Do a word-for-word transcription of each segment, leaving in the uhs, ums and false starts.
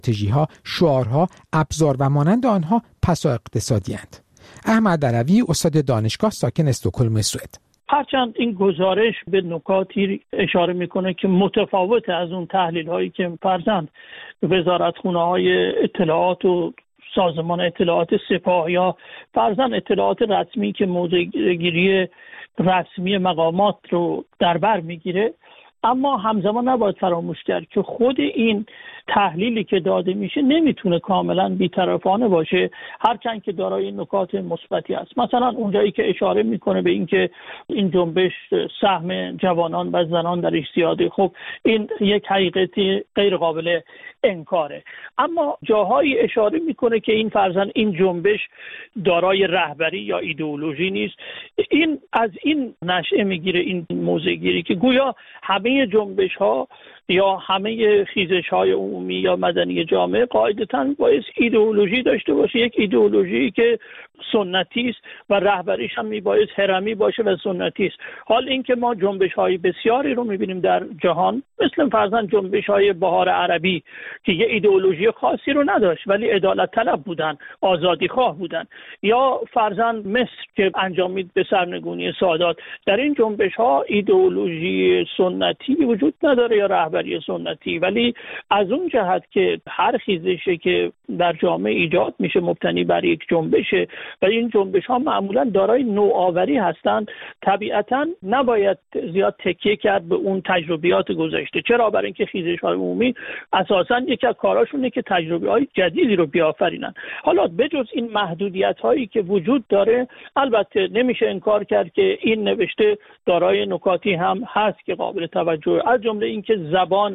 استراتژی‌ها، شعارها، ابزار و مانند آنها پسا اقتصادی‌اند. احمد علوی، استاد دانشگاه، ساکن استکهلم، سوئد: هرچند این گزارش به نکاتی اشاره میکنه که متفاوت از اون تحلیل هایی که فرضاً وزارتخونه های اطلاعات و سازمان اطلاعات سپاه یا فرضاً اطلاعات رسمی که موضع گیری رسمی مقامات رو در بر میگیره، اما همزمان نباید فراموش کرد که خود این تحلیلی که داده میشه نمیتونه کاملا بی‌طرفانه باشه، هرچند که دارای نکات مثبتی است. مثلا اونجایی که اشاره میکنه به اینکه این جنبش سهم جوانان و زنان درش زیاده، خب این یک حقیقتی غیر قابل انکاره، اما جاهایی اشاره میکنه که این فرضاً این جنبش دارای رهبری یا ایدئولوژی نیست. این از این نشأه میگیره این موضع گیری که گویا همه جنبش ها یا همه خیزش های عمومی یا مدنی جامعه قاعدتاً باید ایدئولوژی داشته باشه، یک ایدئولوژی که سنتی است و رهبریش هم میباید هرمی باشه و سنتی است. حال اینکه ما جنبش های بسیاری رو میبینیم در جهان، مثل فرضاً جنبش های بهار عربی که یه ایدئولوژی خاصی رو نداشت ولی عدالت طلب بودن، آزادی خواه بودن، یا فرضاً مصر که انجامید به سرنگونی سادات. در این جنبش ها ایدئولوژی سنتی وجود نداره یا رهبری سنتی، ولی از اون جهت که هر خیزشی که در جامعه ایجاد میشه مبتنی بر یک جنبشه و این جنبش ها معمولا دارای نوآوری هستند، طبیعتا نباید زیاد تکیه کرد به اون تجربیات گذشته. چرا؟ برای اینکه خیزش های عمومی اساسا یکی از کاراشونه که تجربه های جدیدی رو بیافرینن. حالا بجز این محدودیت هایی که وجود داره، البته نمیشه انکار کرد که این نوشته دارای نکاتی هم هست که قابل توجه، از جمله اینکه زبان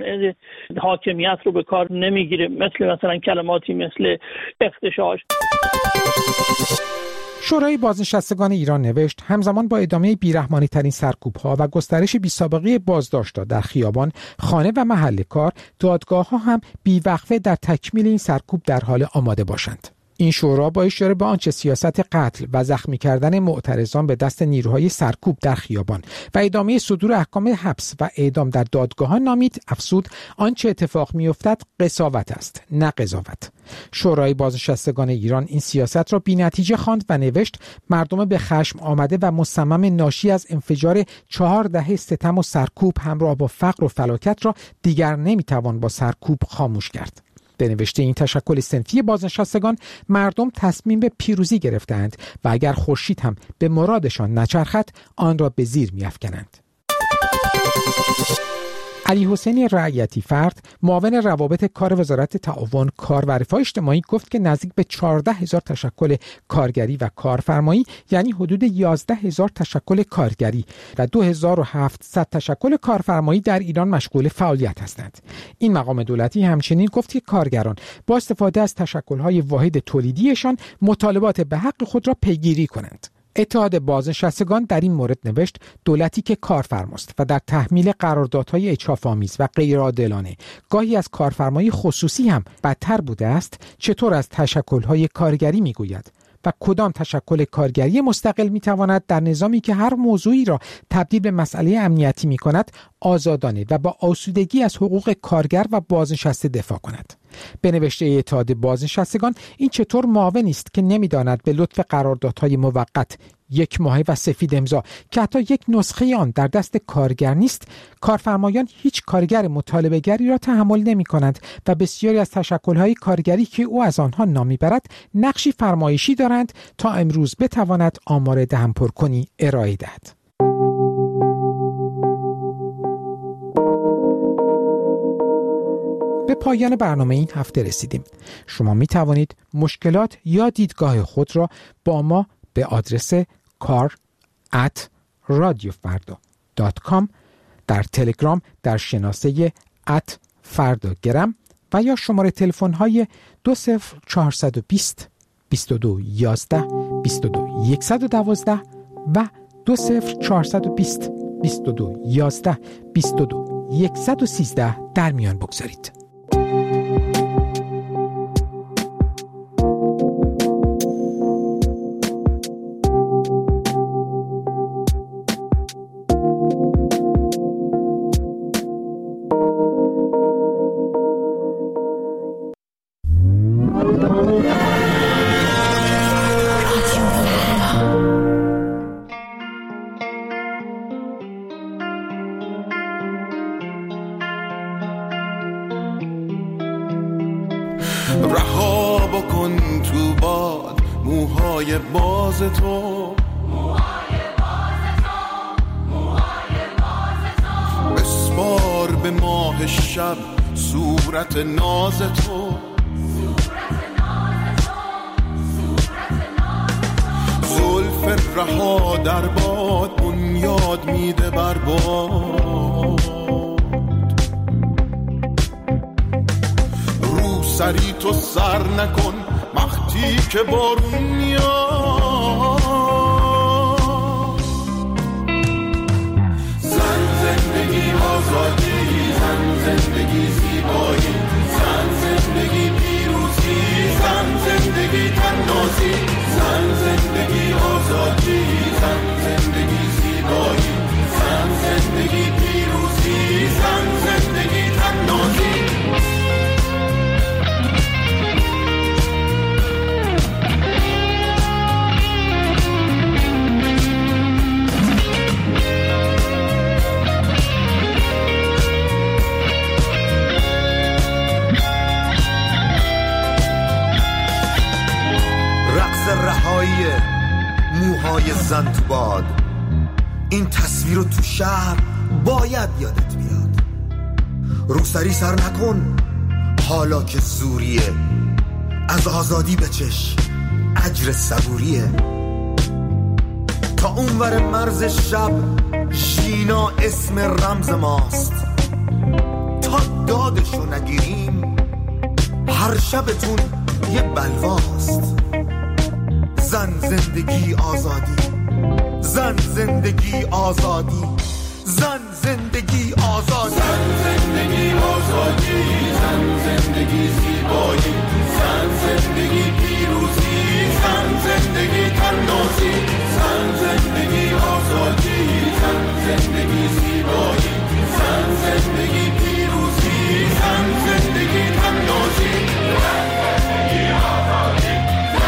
حاکمیت رو به کار نمیگیره، مثل مثلا کلماتی مثل اغتشاش. شورای بازنشستگان ایران نوشت همزمان با ادامه بیرحمانه ترین سرکوب‌ها و گسترش بی‌سابقه بازداشت‌ها در خیابان، خانه و محل کار، دادگاه‌ها هم بی‌وقفه در تکمیل این سرکوب در حال آماده باشند. این شورا با اشاره به آنچه سیاست قتل و زخمی کردن معترضان به دست نیروهای سرکوب در خیابان و ادامه صدور احکام حبس و اعدام در دادگاهان نامید، افزود آنچه اتفاق می‌افتد قساوت است، نه قضاوت. شورای بازنشستگان ایران این سیاست را بی‌نتیجه خواند و نوشت مردم به خشم آمده و مصمم ناشی از انفجار چهار دهه ستم و سرکوب همراه با فقر و فلاکت را دیگر نمی‌توان با سرکوب خاموش کرد. به نوشته این تشکل صنفی بازنشستگان، مردم تصمیم به پیروزی گرفتند و اگر خورشید هم به مرادشان نچرخد آن را به زیر می‌افکنند. علی حسینی رعیتی فرد، معاون روابط کار وزارت تعاون، کار و رفاه اجتماعی گفت که نزدیک به چهارده هزار تشکل کارگری و کارفرمایی، یعنی حدود یازده هزار تشکل کارگری و دو هزار و هفتصد تشکل کارفرمایی در ایران مشغول فعالیت هستند. این مقام دولتی همچنین گفت که کارگران با استفاده از تشکل‌های واحد تولیدیشان مطالبات به حق خود را پیگیری کنند. اتحاد بازنشستگان در این مورد نوشت دولتی که کارفرماست و در تحمیل قراردادهای اجحاف‌آمیز و غیرعادلانه گاهی از کارفرمای خصوصی هم بدتر بوده است، چطور از تشکل‌های کارگری میگوید و کدام تشکل کارگری مستقل میتواند در نظامی که هر موضوعی را تبدیل به مسئله امنیتی میکند آزادانه و با آسودگی از حقوق کارگر و بازنشسته دفاع کند. به نوشته اتحاد بازنشستگان این چطور معاونی است که نمیداند به لطف قراردادهای موقت یک ماهه و سفید امضا که حتی یک نسخه آن در دست کارگر نیست، کارفرمایان هیچ کارگر مطالبه‌گری را تحمل نمی کنند و بسیاری از تشکل‌های کارگری که او از آنها نام می‌برد نقشی فرمایشی دارند تا امروز بتواند آمار دهن‌پرکنی ارائه دهد. به پایان برنامه این هفته رسیدیم. شما می توانید مشکلات یا دیدگاه خود را با ما به آدرس کار ات رادیو فردا دات کام، در تلگرام در شناسه ات فردا گرم و یا شماره تلفن های دو صفر چهارصد و بیست بیست و دو یازده بیست و دو صد و دوازده و دو صفر چهارصد و بیست بیست و دو یازده بیست و دو صد و سیزده در میان بگذارید. رها بکن تو باد موهای باز تو، بسپار به ماه شب صورت ناز تو، زلف رها در باد بنیاد میده بر باد، رو سری تو سر نکن وقتی که بارون میاد، زن زندگی آزادی، زن زندگی زیبایی، زن زندگی پیروزی، زن زندگی تنازی، زن زندگی آزادی، زن زندگی زیبایی، زن زندگی پیروزی، زن زندگی تنازی. رهایی موهای زن تو باد، این تصویر رو تو شهر باید یادت بیاد. روسری سر نکن حالا که زوریه، از آزادی بچش اجر صبوریه. تا اونور مرز شب ژینا اسم رمز ماست، تا دادشو نگیریم هر شبتون یه بلواست. زن زندگی آزادی، زن زندگی آزادی، زن زندگی آزادی، زن زندگی آزادی، زن زندگی زیبایی، زن زندگی پیروزی، زن زندگی تنازی، زن زندگی آزادی، زن زندگی زیبایی، زن زندگی پیروزی، زن زندگی تنازی، زن زندگی آزادی.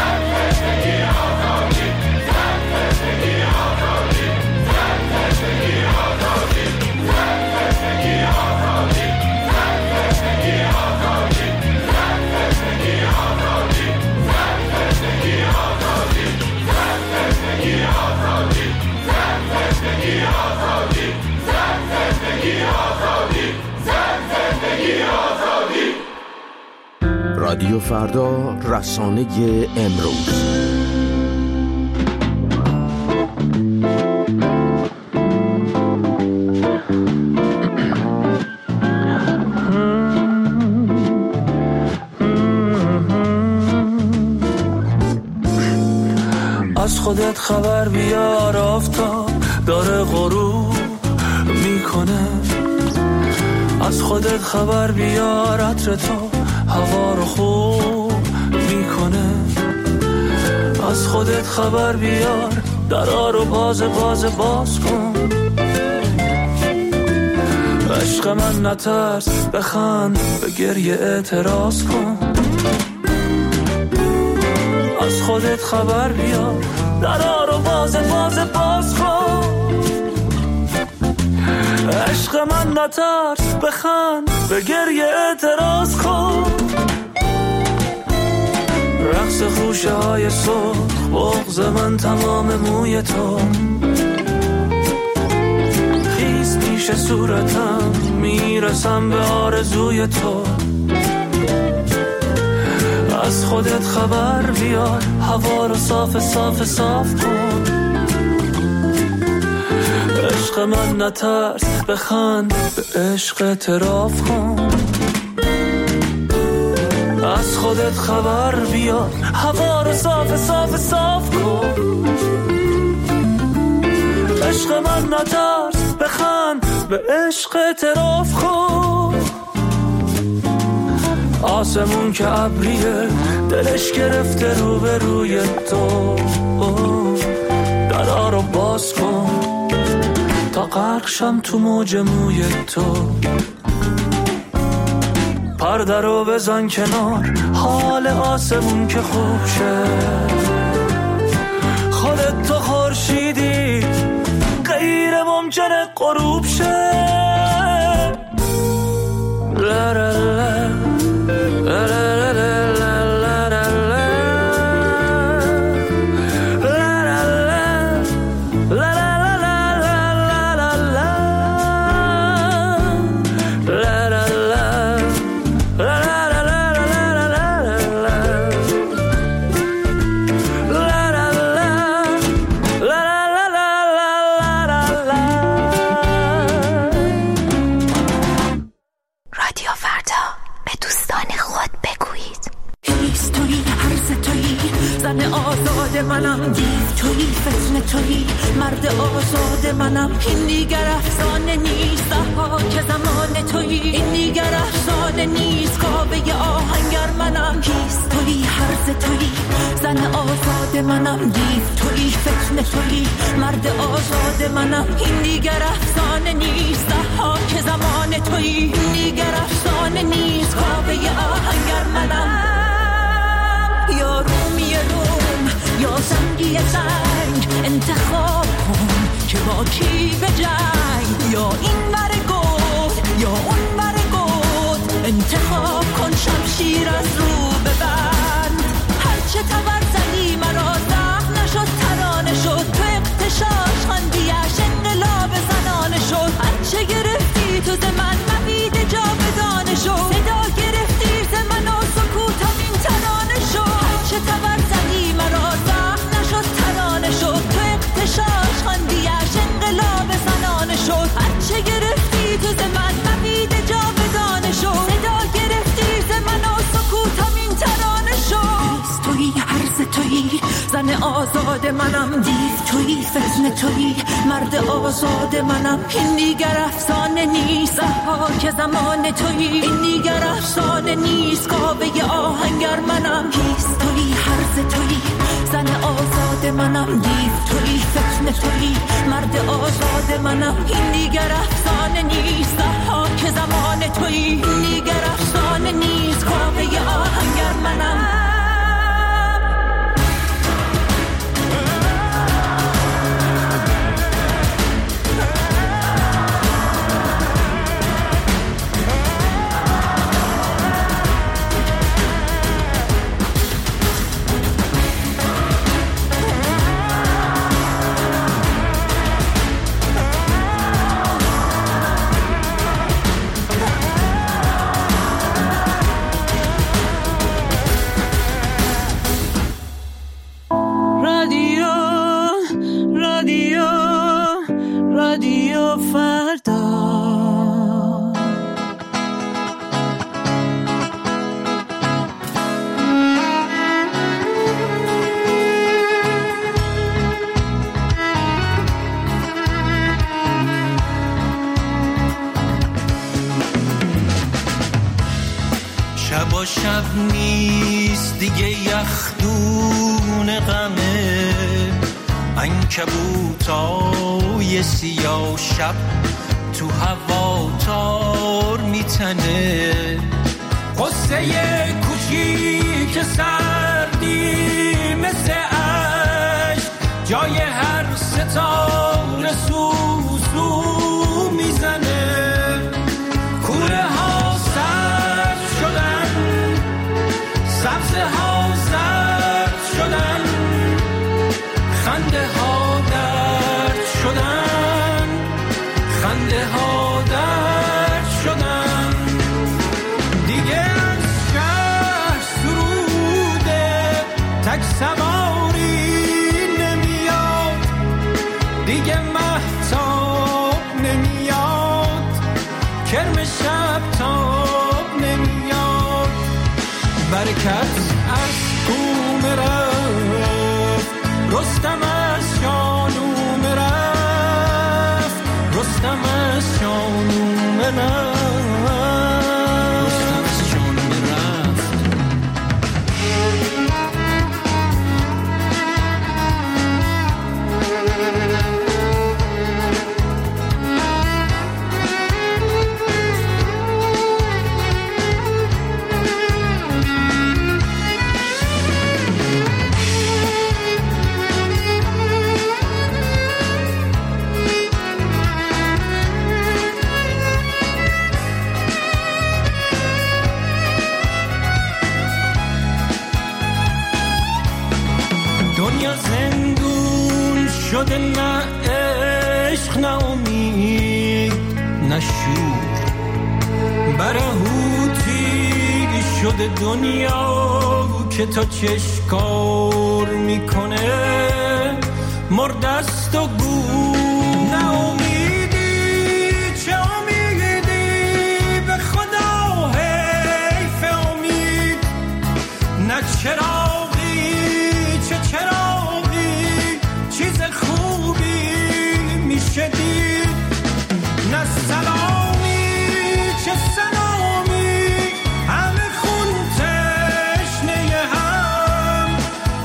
رادیو فردا، رسانه امروز. از خودت خبر بیار، آفتاب داره غروب میکنه. از خودت خبر بیار، عطر تو هوا رو خوب میکنه. از خودت خبر بیار، درا رو باز باز باز کن. عشق من نترس، بخند، به گریه اعتراض کن. از خودت خبر بیار، درا رو باز باز باز کن. عشق من نترس، بخند، به گریه اعتراض کن. رقص خوشه های سرخ، بغض من تمام موی تو. خیز پیش صورتم، میرسم به آرزوی تو. از خودت خبر بیار، هوا رو صاف صاف صاف کن. عشق من نترس، بخند، به عشق اعتراف کن. از خودت خبر بیار، هوا رو صاف صاف صاف کن. عشق من نترس، بخند، به عشق اعتراف کن. آسمون که ابریه، دلش گرفته رو به روی تو. درا رو باز کن تا غرق شم تو موج موی تو. پرده رو بزن کنار، حال آسمون که خوب شه. خودت تو خورشیدی، غیر ممکنه غروب شه. لا لا لا لا لا لا زن آزاد منم، دیو تویی فتنه تویی مرد آزاد منم. این دیگر افسانه نیست ها که زمان تویی، این دیگر افسانه نیست کابه آهنگر منم. کیست تویی هرز تویی زن آزاد منم، دیو تویی فتنه تویی مرد آزاد منم. این دیگر افسانه نیست ها که زمان تویی، این دیگر افسانه نیست کابه آهنگر منم. یا رومی روم یا سنگی سنگ، انتخاب کن که با کی به جنگ. یا این ور گود یا اون ور گود، انتخاب کن شمشیر از رو ببند. هرچه تبر زدی مرا زخم نشد ترانه شد، تو اقتشاش خندیش انقلاب زنانه شد. هرچه گرفتی تو ز من مبیده جا بدانه شد، صدا گرفتی ز من و سکوتم این ترانه شد. هرچه تبر زدی مرا زخم نشد ترانه شد، تو اقتشاش خندیش انقلاب زنانه شد. هرچه گرفتی تو ز من مبیده جا بدانه شد، صدا گرفتی ز من و سکوتم این ترانه شد. تویی هرز تویی زن آزاد منم، دیو تویی فتنه تویی مرد آزاد منم. این دیگر افسانه نیست ها که زمان تویی، این دیگر افسانه نیست کابه آهنگر منم. کیست تویی هرز تویی زن آزاد منم، دیو تویی فتنه تویی مرد آزاد منم. این دیگر افسانه نیست ها که زمان تویی، این دیگر افسانه نیست کابه آهنگر منم. شب و شب نیست دیگه یخدون غمه، عنکبوتای سیاه شب تو هوا تار میتنه. قصه کوچیک سردی مثل عشق جای هر ستاره سوسو میزنه. کوره ها سرد شدن، سبزه ها زرد شدن، خنده ها درد شدن، خنده ها درد شدن. دیگه از شهر سروده تک سواری نمیاد، دیگه مهتاب نمیاد، کرم شب تاب نمیاد. برکت از کوم رفت، رستم از شانوم رفت، رستم از شانوم رفت، رستم از شانوم رفت. دنیا زندون شده، نه عشق نه امید نه شور، برهوتی شده دنیا که تا چشکار میکنه. مردست و گور نه امیدی، چه امیدی به خدا حیف امید، نه چراغی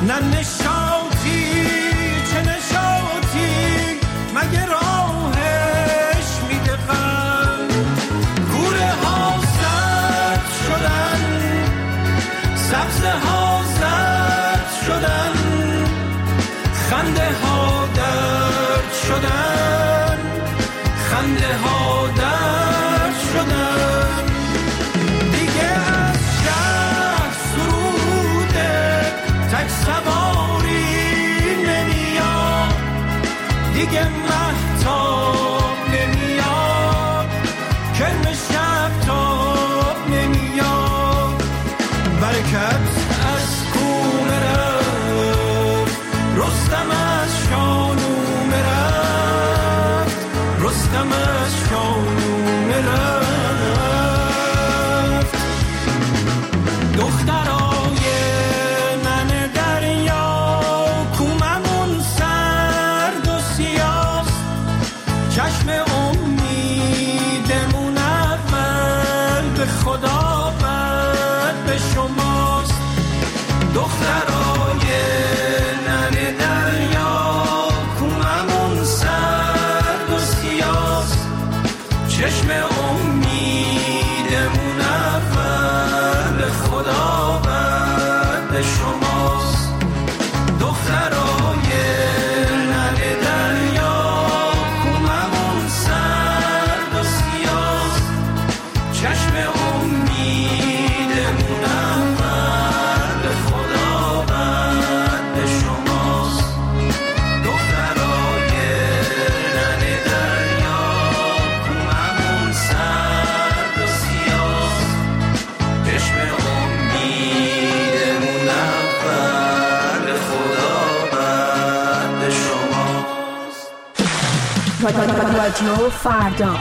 نه نشاطی چه نشاطی مگه راهش میده غم کوره ها زرد شدن سبزه ها زرد شدن خنده ها درد شدن خنده ها درد شدن دیگه از شهر سروده تک سواری نمیاد دیگه مهتاب نمیاد کرم شب تاب نمیاد برکت از کومه رفت رستم از شانومه رفت رستم از شانومه رفت دخترای من دریا کوممون سرد و سیاست چشم امیدمون اول به خدا بعد به شماست دخترای من دریا کوممون سرد و سیاست چشم امیدمون اول به خدا بعد به شماست دخترای من دریا کوممون سرد و سیاست چشم امیدمون اول به خدا بعد به شماست دخترای من دریا کوممون سرد و سیاست چشم امیدمون اول به خدا بعد به شماست رادیو فردا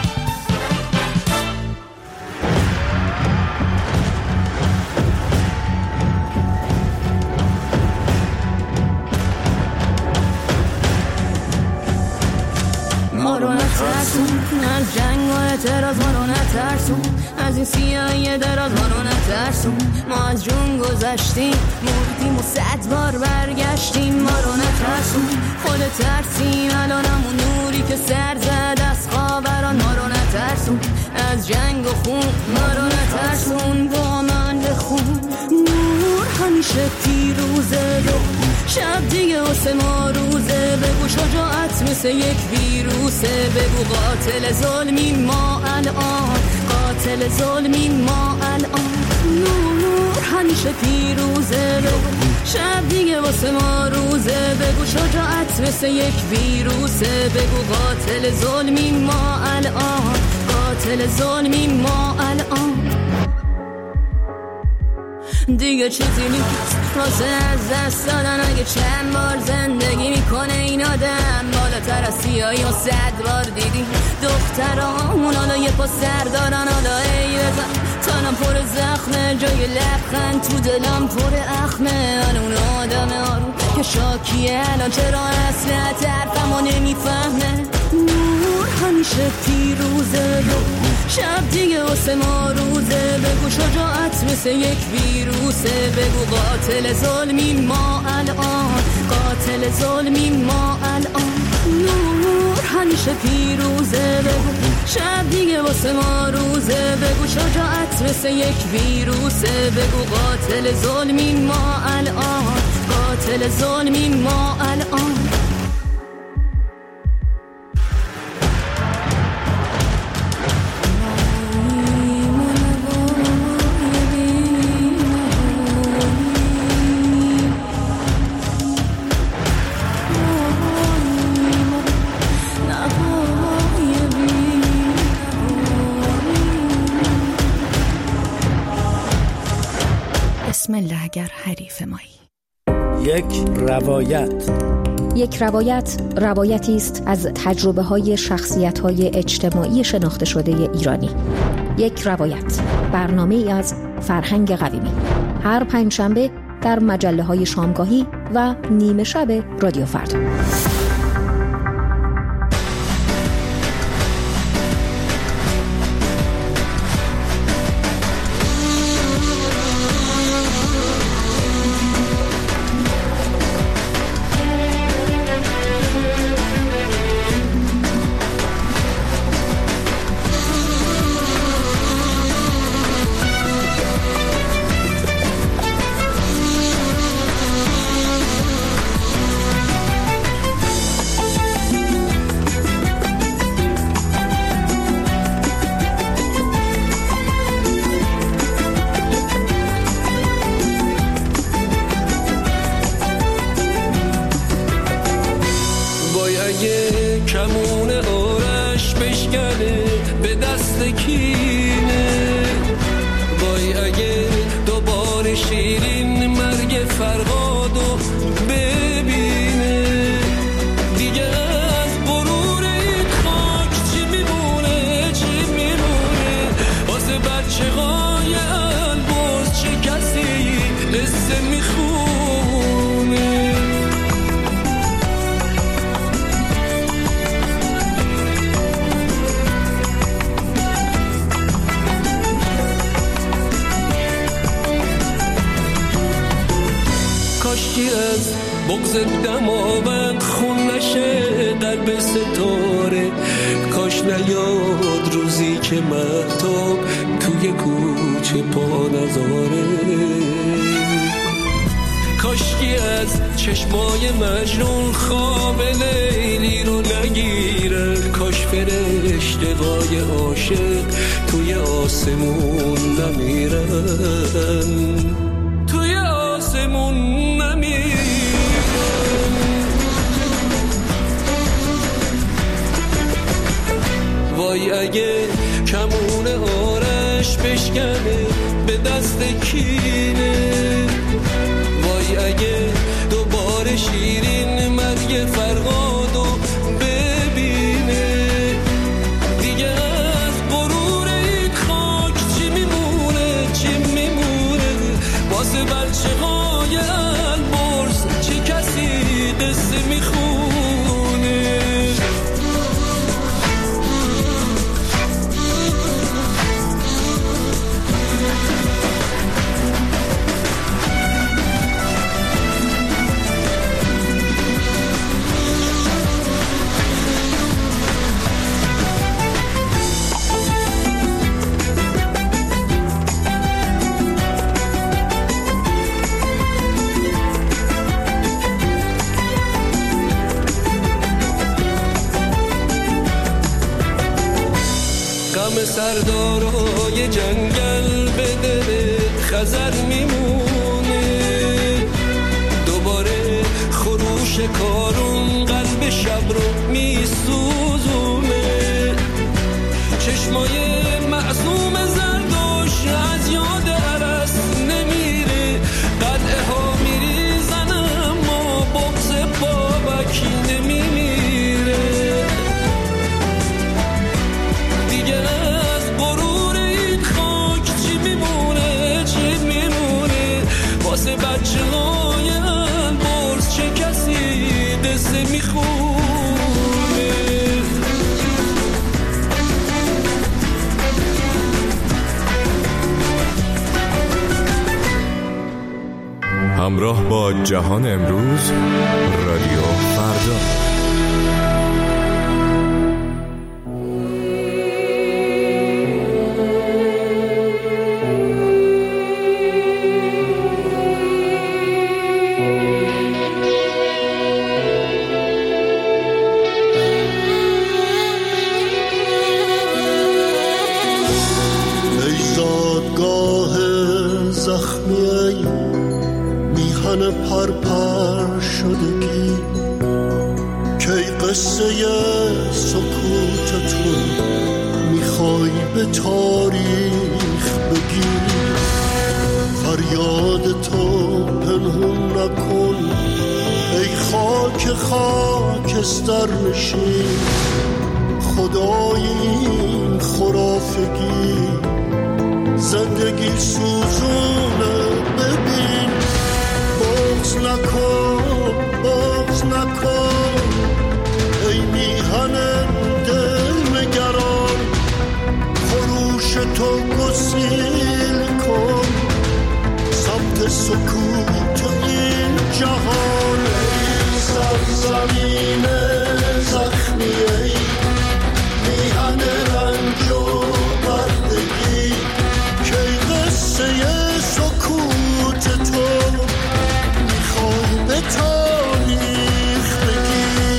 ما رو نترسون از جنگ و اعتراض ما رو نترسون از این سیاهی دراز ما رو نترسون ما از جون گذشتیم مردیم و صد بار برگشتیم ما رو نترسون خود ترسیم الان همون نوری که سر زد از خوابران ما رو نترسون از جنگ و خون ما رو نترسون با من بخون نور همیشه پیروزه دو شب دیگه واسه ما روزه بگو شجاعت مثل یک ویروسه بگو قاتل ظلمی ما الان قاتل ظلمی ما الان نور همیشه پیروزه بگو شب دیگه واسه ما روزه بگو شجاعت مثل یک ویروسه بگو قاتل ظلمی ما الان قاتل ظلمی ما الان دیگه چیزی نیست واسه از دست دادن اگه چند بار زندگی میکنه این آدم بالاتر از سیاهی و صد بار دیدی دخترامون حالا یه پا سر دارن حالا ای بزن تنم پر زخمه جای لبخند تو دلم پر اخمه اون آدم آروم که شاکیه الان چرا اصلا طرفمو نمیفهمه نور همیشه پیروزه شب دیگه واسه ما روزه بگو شجاعت مثل یک ویروسه بگو قاتل ظلمی ما الان قاتل ظلمی ما الان نور همیشه پیروزه بگو شب دیگه واسه ما روزه بگو شجاعت مثل یک ویروسه بگو قاتل ظلمی ما الان قاتل ظلمی ما الان بسم الله اگر حریف مایی. یک روایت یک روایت روایتی است از تجربه های شخصیت های اجتماعی شناخته شده ایرانی. یک روایت برنامه ای از فرهنگ قویمی هر پنجشنبه در مجله های شامگاهی و نیمه شب رادیو فردا. مرگ فرهادو ببینه. دیگه از غرور این خاک چی میمونه، چی میمونه واسه بچه های البرز، چه کسی قصه میخونه. کاشکی از بغض دماوند خون نشه قلب ستاره، کاش نیاد روزی که مهتاب توی کوچه پا نذاره. کاشکی از چشمای مجنون خواب لیلی رو نگیره، کاش فرشته‌های عاشق توی آسمون نمیرن، توی آسمون نمیرن. وای اگه کمون آرش بشکنه به دست کینه، وای اگه دوباره شیرین مرگ فرهادو ببینه. دیگه از غرور این خاک چی میمونه، چی میمونه واسه بچه های البرز، چه کسی قصه میخونه. سردارای جنگل به دل خزر میمونه، دوباره خروش کارون قلب شب رو میسوزونه. چشمای معصوم زردوش از یاد عرس نمیره، قلعه ها میریزن اما بغض بابکی نمیمیره. دیگه از غرور این خاک چی میمونه، چی میمونه واسه بچه های البرز، چه کسی قصه میخونه. همراه با جهان امروز، رادیو فردا. خدای این خرافگی زندگی سوزونه، ببین بغض نکن، بغض نکن ای میهن دل نگران، خروش تو گسیل کن سمت سکوت این جهان. ای سرزمین زخمی، ای میهن رنج و بردگی، که قصه سکوت تو میخوای به تاریخ بگی.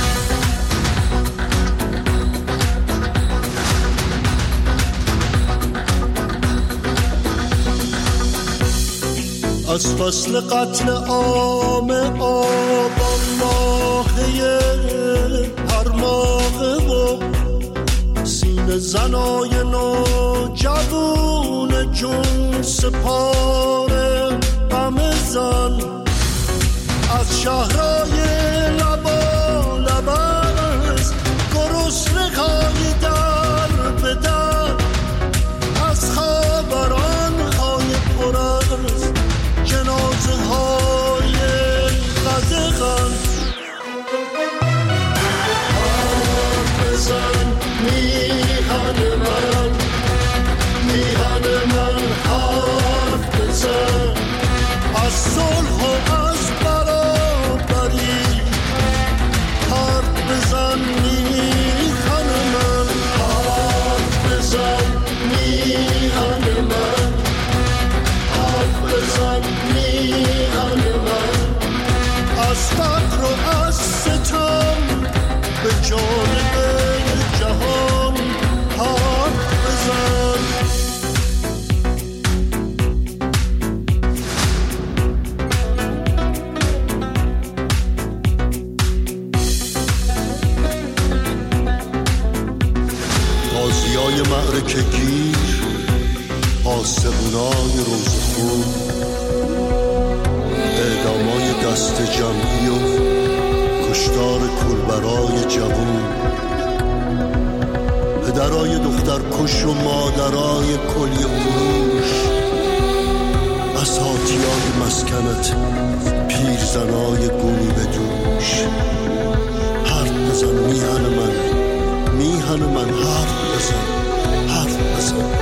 از فصل قتل عام آبان ماهی پرماغه و سینه زنای نوجوان جون سپاره غم زن شهرهای لبا لب است، گرسنه‌های در به در، از خبران‌های پر است جنازه های قدغن. حرف بزن میهن من، میهن من حرف بزن، از صلح و از برابری. حرف بزن میهن من، حرف بزن میهن من، حرف بزن میهن من، از فقر و از ستم به جانب جهان حرف بزن. غازیای معرکه گیر، آسمونای روزخون، اعدامای دست جمعی و کشتار کولبرای جوون، پدرای دختر کش و مادرای کلیه فروش، اساتیای مسکنت پیرزنای گونی به دوش. حرف بزن میهن من، میهن من حرف بزن، حرف بزن.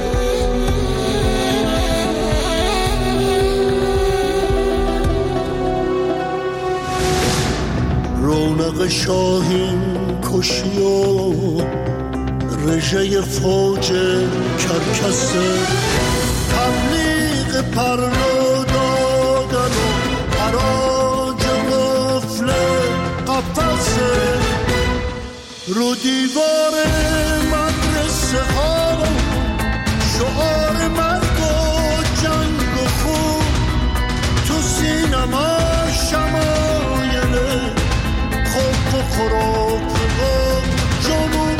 رونق شاهین کشی و رژه فوج کرکسه، تبلیغ پرنو دادن و حراج غفل قفصه، رو دیوار مدرسه ها شعار مرگ و جنگ و خون، تو سینما شمایل خوب و خراب و جنون.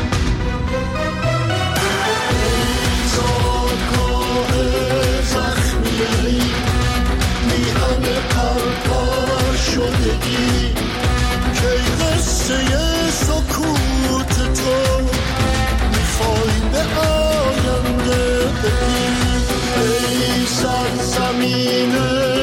ایزادگاه زخمی میهن پرپر شدگی، که قصه سکوت تو میخوای به آینده بگی. ای سرزمین